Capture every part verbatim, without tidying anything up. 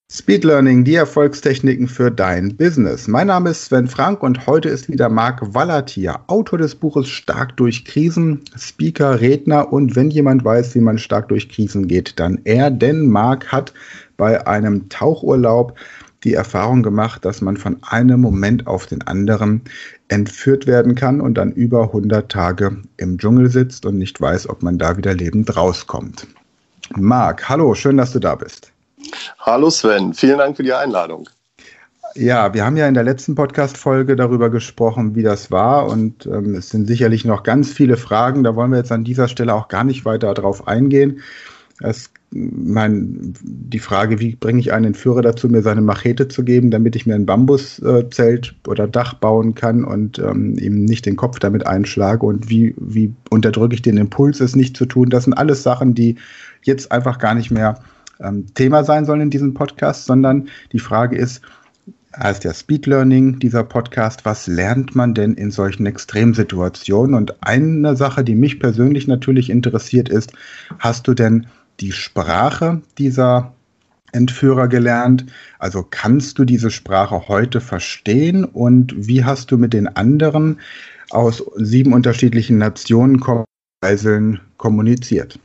Speed Learning, die Erfolgstechniken für dein Business. Mein Name ist Sven Frank und heute ist wieder Marc Wallert hier, Autor des Buches Stark durch Krisen, Speaker, Redner und wenn jemand weiß, wie man stark durch Krisen geht, dann er, denn Marc hat bei einem Tauchurlaub die Erfahrung gemacht, dass man von einem Moment auf den anderen entführt werden kann und dann über hundert Tage im Dschungel sitzt und nicht weiß, ob man da wieder lebend rauskommt. Marc, hallo, schön, dass du da bist. Hallo Sven, vielen Dank für die Einladung. Ja, wir haben ja in der letzten Podcast-Folge darüber gesprochen, wie das war und ähm, es sind sicherlich noch ganz viele Fragen, da wollen wir jetzt an dieser Stelle auch gar nicht weiter drauf eingehen. Es, mein, die Frage, wie bringe ich einen Entführer dazu, mir seine Machete zu geben, damit ich mir ein Bambuszelt äh, oder Dach bauen kann und ähm, ihm nicht den Kopf damit einschlage und wie, wie unterdrücke ich den Impuls, es nicht zu tun. Das sind alles Sachen, die jetzt einfach gar nicht mehr ähm, Thema sein sollen in diesem Podcast, sondern die Frage ist, heißt ja Speed Learning, dieser Podcast, was lernt man denn in solchen Extremsituationen? Und eine Sache, die mich persönlich natürlich interessiert ist, hast du denn die Sprache dieser Entführer gelernt? Also kannst du diese Sprache heute verstehen? Und wie hast du mit den anderen aus sieben unterschiedlichen Nationen Geiseln kommuniziert?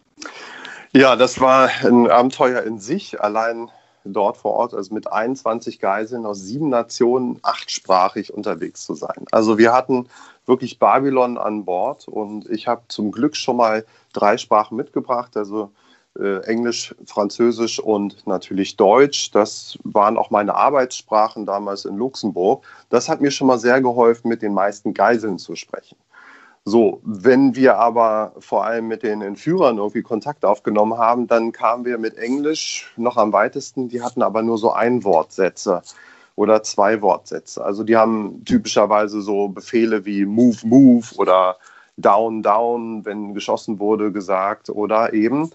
Ja, das war ein Abenteuer in sich, allein dort vor Ort, also mit einundzwanzig Geiseln aus sieben Nationen, achtsprachig unterwegs zu sein. Also wir hatten wirklich Babylon an Bord und ich habe zum Glück schon mal drei Sprachen mitgebracht, also äh, Englisch, Französisch und natürlich Deutsch. Das waren auch meine Arbeitssprachen damals in Luxemburg. Das hat mir schon mal sehr geholfen, mit den meisten Geiseln zu sprechen. So, wenn wir aber vor allem mit den Entführern irgendwie Kontakt aufgenommen haben, dann kamen wir mit Englisch noch am weitesten. Die hatten aber nur so Einwortsätze oder zwei Wortsätze. Also die haben typischerweise so Befehle wie Move, Move oder Down, Down, wenn geschossen wurde, gesagt oder eben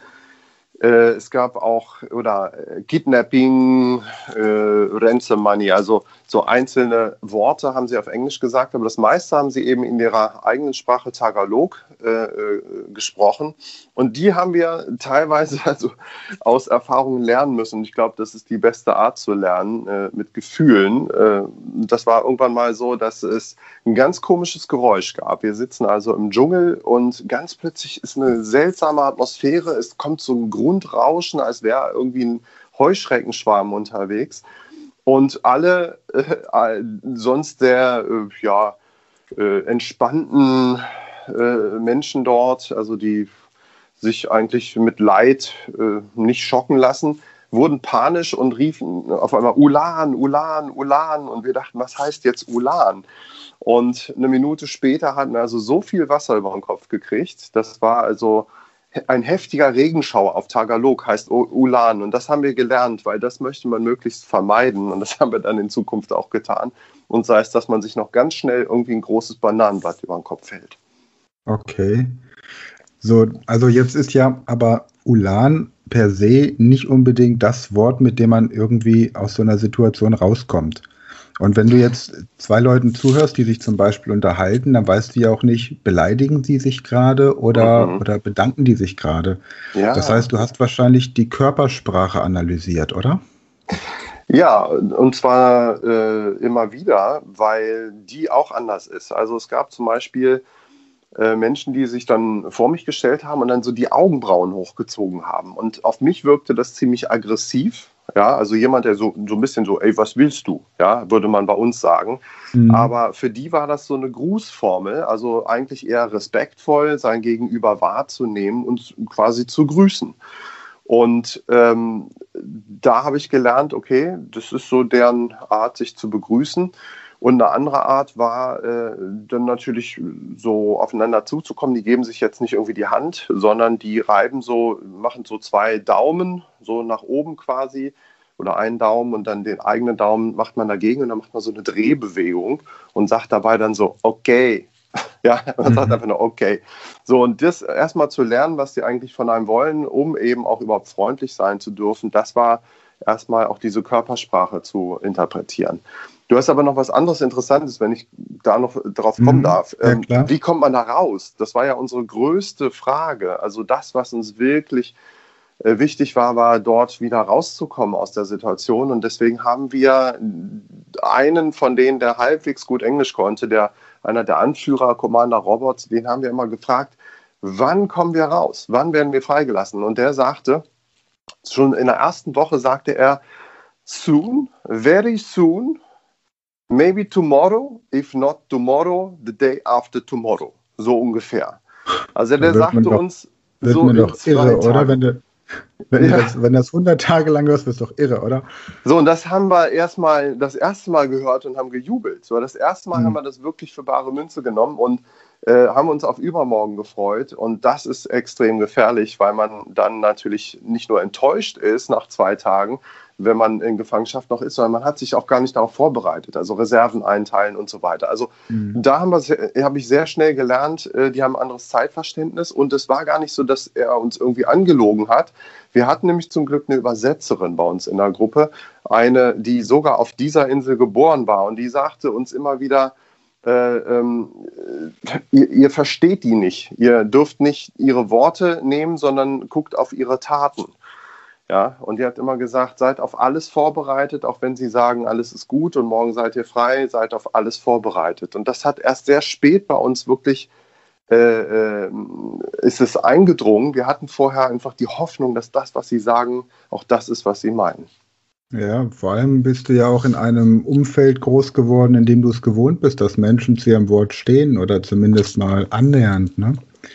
äh, es gab auch oder äh, Kidnapping, äh, Ransom Money, also so einzelne Worte haben sie auf Englisch gesagt, aber das meiste haben sie eben in ihrer eigenen Sprache Tagalog äh, äh, gesprochen. Und die haben wir teilweise also aus Erfahrung lernen müssen. Und ich glaube, das ist die beste Art zu lernen, äh, mit Gefühlen. Äh, das war irgendwann mal so, dass es ein ganz komisches Geräusch gab. Wir sitzen also im Dschungel und ganz plötzlich ist eine seltsame Atmosphäre. Es kommt so ein Grundrauschen, als wäre irgendwie ein Heuschreckenschwarm unterwegs. Und alle äh, sonst sehr äh, ja, äh, entspannten äh, Menschen dort, also die sich eigentlich mit Leid äh, nicht schocken lassen, wurden panisch und riefen auf einmal Ulan, Ulan, Ulan. Und wir dachten, was heißt jetzt Ulan? Und eine Minute später hatten wir also so viel Wasser über den Kopf gekriegt. Das war also ein heftiger Regenschauer auf Tagalog, heißt Ulan. Und das haben wir gelernt, weil das möchte man möglichst vermeiden. Und das haben wir dann in Zukunft auch getan. Und sei es, dass man sich noch ganz schnell irgendwie ein großes Bananenblatt über den Kopf hält. Okay. So, also jetzt ist ja aber Ulan per se nicht unbedingt das Wort, mit dem man irgendwie aus so einer Situation rauskommt. Und wenn du jetzt zwei Leuten zuhörst, die sich zum Beispiel unterhalten, dann weißt du ja auch nicht, beleidigen sie sich gerade oder, mhm. oder bedanken die sich gerade. Ja. Das heißt, du hast wahrscheinlich die Körpersprache analysiert, oder? Ja, und zwar äh, immer wieder, weil die auch anders ist. Also es gab zum Beispiel äh, Menschen, die sich dann vor mich gestellt haben und dann so die Augenbrauen hochgezogen haben. Und auf mich wirkte das ziemlich aggressiv. Ja, also jemand, der so, so ein bisschen so, ey, was willst du? Ja, würde man bei uns sagen. Mhm. Aber für die war das so eine Grußformel, also eigentlich eher respektvoll, sein Gegenüber wahrzunehmen und quasi zu grüßen. Und ähm, da habe ich gelernt, okay, das ist so deren Art, sich zu begrüßen. Und eine andere Art war äh, dann natürlich so aufeinander zuzukommen. Die geben sich jetzt nicht irgendwie die Hand, sondern die reiben so, machen so zwei Daumen, so nach oben quasi oder einen Daumen und dann den eigenen Daumen macht man dagegen und dann macht man so eine Drehbewegung und sagt dabei dann so, okay. Ja, man sagt einfach nur okay. So, und das erstmal zu lernen, was die eigentlich von einem wollen, um eben auch überhaupt freundlich sein zu dürfen, das war erstmal auch diese Körpersprache zu interpretieren. Du hast aber noch was anderes Interessantes, wenn ich da noch drauf kommen darf. Ähm, ja, wie kommt man da raus? Das war ja unsere größte Frage. Also das, was uns wirklich äh, wichtig war, war dort wieder rauszukommen aus der Situation. Und deswegen haben wir einen von denen, der halbwegs gut Englisch konnte, der einer der Anführer, Commander Roberts, den haben wir immer gefragt, wann kommen wir raus? Wann werden wir freigelassen? Und der sagte, schon in der ersten Woche sagte er, soon, very soon, maybe tomorrow, if not tomorrow, the day after tomorrow. So ungefähr. Also der sagte doch, uns wird so mir doch irre, Tagen. Oder? Wenn, du, wenn, ja. das, wenn das hundert Tage lang ist, ist doch irre, oder? So, und das haben wir erstmal das erste Mal gehört und haben gejubelt. So, das erste Mal Mhm. haben wir das wirklich für bare Münze genommen und äh, haben uns auf übermorgen gefreut. Und das ist extrem gefährlich, weil man dann natürlich nicht nur enttäuscht ist nach zwei Tagen, wenn man in Gefangenschaft noch ist, sondern man hat sich auch gar nicht darauf vorbereitet, also Reserven einteilen und so weiter. Also mhm. da haben wir, habe ich sehr schnell gelernt, die haben ein anderes Zeitverständnis und es war gar nicht so, dass er uns irgendwie angelogen hat. Wir hatten nämlich zum Glück eine Übersetzerin bei uns in der Gruppe, eine, die sogar auf dieser Insel geboren war und die sagte uns immer wieder, Äh, ähm, ihr, ihr versteht die nicht, ihr dürft nicht ihre Worte nehmen, sondern guckt auf ihre Taten. Ja, und die hat immer gesagt, seid auf alles vorbereitet, auch wenn sie sagen, alles ist gut und morgen seid ihr frei, seid auf alles vorbereitet. Und das hat erst sehr spät bei uns wirklich, äh, äh, ist es eingedrungen. Wir hatten vorher einfach die Hoffnung, dass das, was sie sagen, auch das ist, was sie meinen. Ja, vor allem bist du ja auch in einem Umfeld groß geworden, in dem du es gewohnt bist, dass Menschen zu ihrem Wort stehen oder zumindest mal annähernd, ne?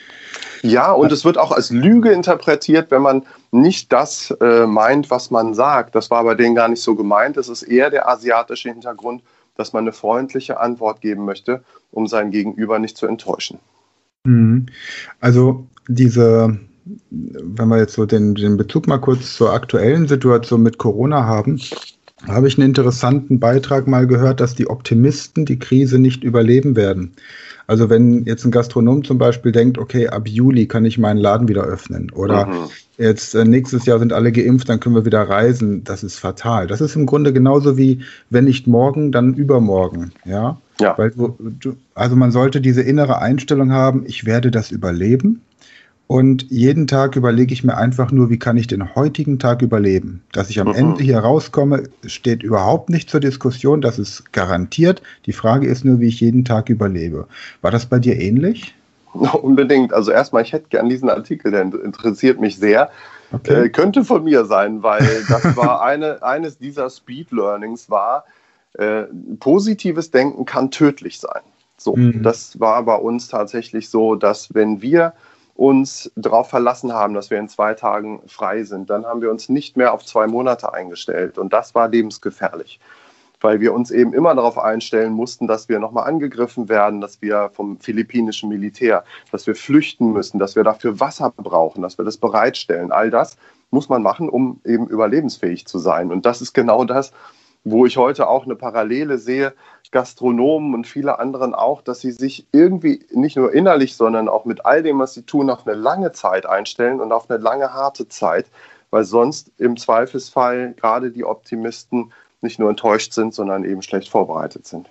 Ja, und es wird auch als Lüge interpretiert, wenn man nicht das äh, meint, was man sagt. Das war bei denen gar nicht so gemeint. Es ist eher der asiatische Hintergrund, dass man eine freundliche Antwort geben möchte, um sein Gegenüber nicht zu enttäuschen. Mhm. Also diese, wenn wir jetzt so den, den Bezug mal kurz zur aktuellen Situation mit Corona haben, habe ich einen interessanten Beitrag mal gehört, dass die Optimisten die Krise nicht überleben werden. Also wenn jetzt ein Gastronom zum Beispiel denkt, okay, ab Juli kann ich meinen Laden wieder öffnen oder mhm. jetzt äh, nächstes Jahr sind alle geimpft, dann können wir wieder reisen, das ist fatal. Das ist im Grunde genauso wie, wenn nicht morgen, dann übermorgen. Ja, ja. Weil du, du, also man sollte diese innere Einstellung haben, ich werde das überleben. Und jeden Tag überlege ich mir einfach nur, wie kann ich den heutigen Tag überleben. Dass ich am mhm. Ende hier rauskomme, steht überhaupt nicht zur Diskussion, das ist garantiert. Die Frage ist nur, wie ich jeden Tag überlebe. War das bei dir ähnlich? Unbedingt. Also erstmal, ich hätte gern diesen Artikel, der interessiert mich sehr. Okay. Äh, könnte von mir sein, weil das war eine, eines dieser Speed-Learnings war, äh, positives Denken kann tödlich sein. So, mhm. das war bei uns tatsächlich so, dass wenn wir uns darauf verlassen haben, dass wir in zwei Tagen frei sind, dann haben wir uns nicht mehr auf zwei Monate eingestellt. Und das war lebensgefährlich, weil wir uns eben immer darauf einstellen mussten, dass wir nochmal angegriffen werden, dass wir vom philippinischen Militär, dass wir flüchten müssen, dass wir dafür Wasser brauchen, dass wir das bereitstellen. All das muss man machen, um eben überlebensfähig zu sein. Und das ist genau das, wo ich heute auch eine Parallele sehe, Gastronomen und viele anderen auch, dass sie sich irgendwie nicht nur innerlich, sondern auch mit all dem, was sie tun, auf eine lange Zeit einstellen und auf eine lange, harte Zeit, weil sonst im Zweifelsfall gerade die Optimisten nicht nur enttäuscht sind, sondern eben schlecht vorbereitet sind.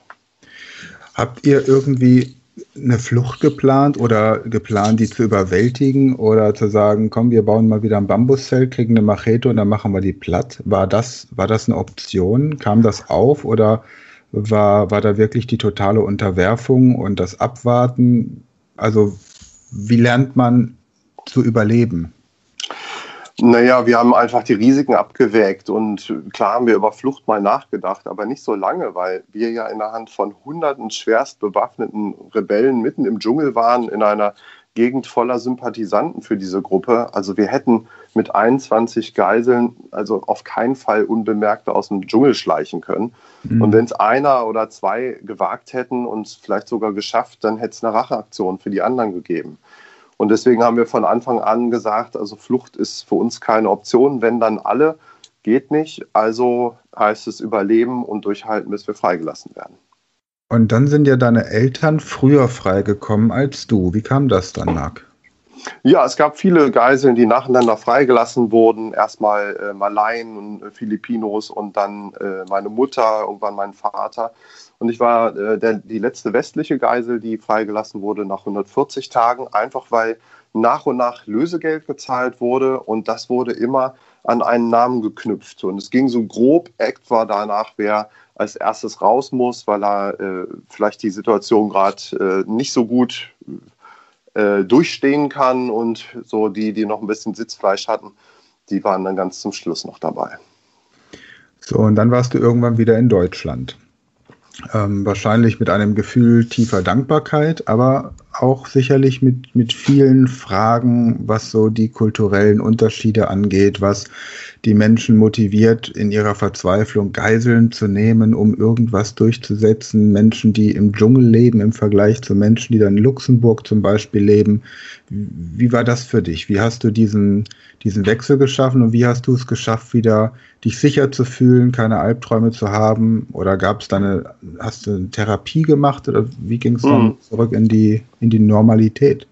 Habt ihr irgendwie eine Flucht geplant oder geplant, die zu überwältigen oder zu sagen, komm, wir bauen mal wieder ein Bambuszelt, kriegen eine Machete und dann machen wir die platt? War das, war das eine Option? Kam das auf oder war, war da wirklich die totale Unterwerfung und das Abwarten? Also wie lernt man zu überleben? Naja, wir haben einfach die Risiken abgewägt und klar haben wir über Flucht mal nachgedacht, aber nicht so lange, weil wir ja in der Hand von hunderten schwerst bewaffneten Rebellen mitten im Dschungel waren, in einer Gegend voller Sympathisanten für diese Gruppe. Also wir hätten mit einundzwanzig Geiseln also auf keinen Fall unbemerkt aus dem Dschungel schleichen können. Mhm. Und wenn es einer oder zwei gewagt hätten und vielleicht sogar geschafft, dann hätte es eine Racheaktion für die anderen gegeben. Und deswegen haben wir von Anfang an gesagt, also Flucht ist für uns keine Option, wenn dann alle, geht nicht. Also heißt es überleben und durchhalten, bis wir freigelassen werden. Und dann sind ja deine Eltern früher freigekommen als du. Wie kam das dann, Marc? Ja, es gab viele Geiseln, die nacheinander freigelassen wurden. Erstmal äh, Malaien und äh, Filipinos und dann äh, meine Mutter, irgendwann mein Vater. Und ich war äh, der, die letzte westliche Geisel, die freigelassen wurde nach hundertvierzig Tagen, einfach weil nach und nach Lösegeld gezahlt wurde und das wurde immer an einen Namen geknüpft. Und es ging so grob etwa danach, wer als erstes raus muss, weil er äh, vielleicht die Situation gerade äh, nicht so gut äh, durchstehen kann und so die, die noch ein bisschen Sitzfleisch hatten, die waren dann ganz zum Schluss noch dabei. So, und dann warst du irgendwann wieder in Deutschland. Ähm, wahrscheinlich mit einem Gefühl tiefer Dankbarkeit, aber auch sicherlich mit, mit vielen Fragen, was so die kulturellen Unterschiede angeht, was die Menschen motiviert, in ihrer Verzweiflung Geiseln zu nehmen, um irgendwas durchzusetzen. Menschen, die im Dschungel leben im Vergleich zu Menschen, die dann in Luxemburg zum Beispiel leben. Wie war das für dich? Wie hast du diesen, diesen Wechsel geschaffen und wie hast du es geschafft, wieder dich sicher zu fühlen, keine Albträume zu haben? Oder gab es da eine, hast du eine Therapie gemacht oder wie ging es dann mhm. zurück in die, in die Normalität?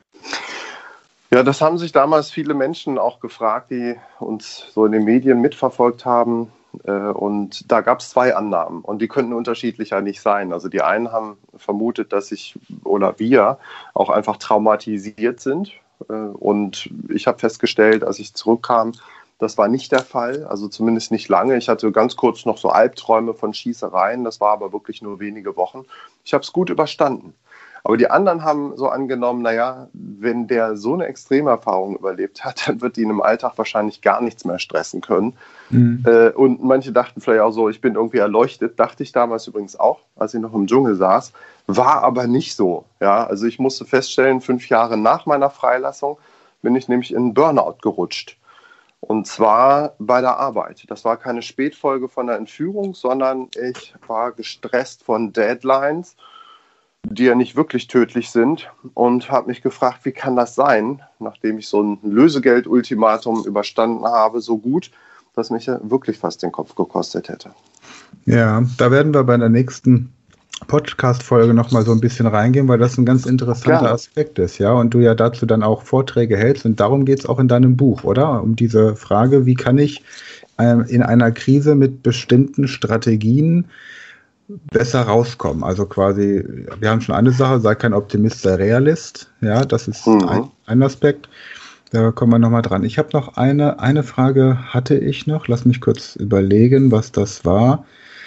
Ja, das haben sich damals viele Menschen auch gefragt, die uns so in den Medien mitverfolgt haben. Und da gab es zwei Annahmen und die könnten unterschiedlicher nicht sein. Also die einen haben vermutet, dass ich oder wir auch einfach traumatisiert sind. Und ich habe festgestellt, als ich zurückkam, das war nicht der Fall, also zumindest nicht lange. Ich hatte ganz kurz noch so Albträume von Schießereien, das war aber wirklich nur wenige Wochen. Ich habe es gut überstanden. Aber die anderen haben so angenommen, naja, wenn der so eine Extremerfahrung überlebt hat, dann wird ihn im Alltag wahrscheinlich gar nichts mehr stressen können. Mhm. Äh, und manche dachten vielleicht auch so, ich bin irgendwie erleuchtet. Dachte ich damals übrigens auch, als ich noch im Dschungel saß. War aber nicht so. Ja? Also ich musste feststellen, fünf Jahre nach meiner Freilassung bin ich nämlich in Burnout gerutscht. Und zwar bei der Arbeit. Das war keine Spätfolge von der Entführung, sondern ich war gestresst von Deadlines, die ja nicht wirklich tödlich sind, und habe mich gefragt, wie kann das sein, nachdem ich so ein Lösegeld-Ultimatum überstanden habe, so gut, dass mich ja wirklich fast den Kopf gekostet hätte. Ja, da werden wir bei der nächsten Podcast-Folge nochmal so ein bisschen reingehen, weil das ein ganz interessanter Gerne. Aspekt ist, ja, und du ja dazu dann auch Vorträge hältst und darum geht es auch in deinem Buch, oder? Um diese Frage, wie kann ich ähm, in einer Krise mit bestimmten Strategien besser rauskommen. Also quasi, wir haben schon eine Sache, sei kein Optimist, sei Realist. Ja, das ist mhm. ein, ein Aspekt. Da kommen wir nochmal dran. Ich habe noch eine, eine Frage hatte ich noch. Lass mich kurz überlegen, was das war.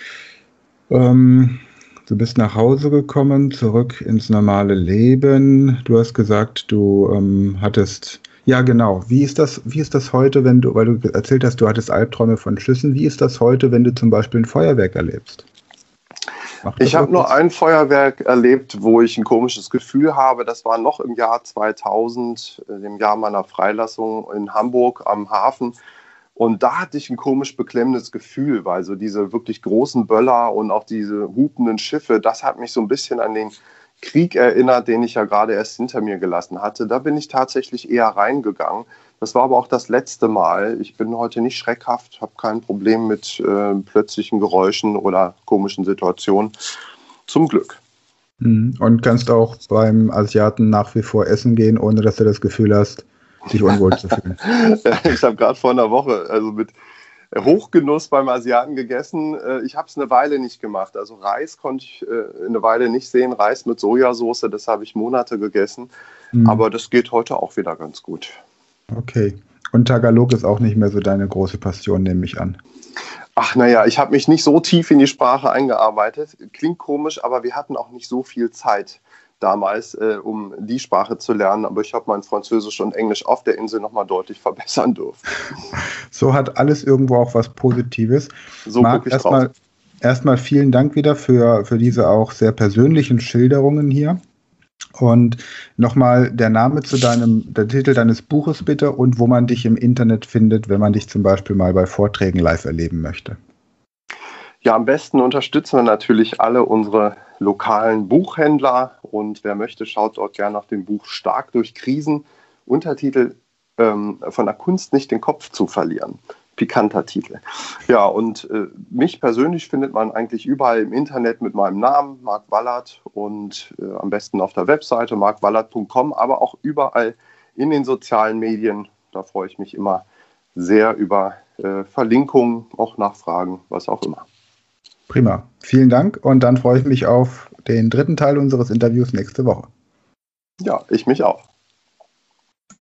Ähm, du bist nach Hause gekommen, zurück ins normale Leben. Du hast gesagt, du ähm, hattest, ja genau, wie ist das, wie ist das heute, wenn du, weil du erzählt hast, du hattest Albträume von Schüssen, wie ist das heute, wenn du zum Beispiel ein Feuerwerk erlebst? Ich habe nur ein Feuerwerk erlebt, wo ich ein komisches Gefühl habe. Das war noch im Jahr zweitausend, dem Jahr meiner Freilassung in Hamburg am Hafen. Und da hatte ich ein komisch beklemmendes Gefühl, weil so diese wirklich großen Böller und auch diese hupenden Schiffe, das hat mich so ein bisschen an den Krieg erinnert, den ich ja gerade erst hinter mir gelassen hatte. Da bin ich tatsächlich eher reingegangen. Das war aber auch das letzte Mal. Ich bin heute nicht schreckhaft, habe kein Problem mit äh, plötzlichen Geräuschen oder komischen Situationen. Zum Glück. Und kannst auch beim Asiaten nach wie vor essen gehen, ohne dass du das Gefühl hast, dich unwohl zu fühlen. Ich habe gerade vor einer Woche also mit Hochgenuss beim Asiaten gegessen. Ich habe es eine Weile nicht gemacht. Also Reis konnte ich eine Weile nicht sehen. Reis mit Sojasauce, das habe ich Monate gegessen. Mhm. Aber das geht heute auch wieder ganz gut. Okay. Und Tagalog ist auch nicht mehr so deine große Passion, nehme ich an. Ach naja, ich habe mich nicht so tief in die Sprache eingearbeitet. Klingt komisch, aber wir hatten auch nicht so viel Zeit damals, äh, um die Sprache zu lernen. Aber ich habe mein Französisch und Englisch auf der Insel nochmal deutlich verbessern dürfen. So hat alles irgendwo auch was Positives. So Marc, erstmal erstmal vielen Dank wieder für, für diese auch sehr persönlichen Schilderungen hier. Und nochmal der Name zu deinem, der Titel deines Buches bitte und wo man dich im Internet findet, wenn man dich zum Beispiel mal bei Vorträgen live erleben möchte. Ja, am besten unterstützen wir natürlich alle unsere lokalen Buchhändler und wer möchte, schaut dort gerne nach dem Buch Stark durch Krisen. Untertitel ähm, von der Kunst nicht den Kopf zu verlieren. Pikanter Titel. Ja, und äh, mich persönlich findet man eigentlich überall im Internet mit meinem Namen, Marc Wallert, und äh, am besten auf der Webseite marc wallert punkt com, aber auch überall in den sozialen Medien. Da freue ich mich immer sehr über äh, Verlinkungen, auch Nachfragen, was auch immer. Prima. Vielen Dank und dann freue ich mich auf den dritten Teil unseres Interviews nächste Woche. Ja, ich mich auch.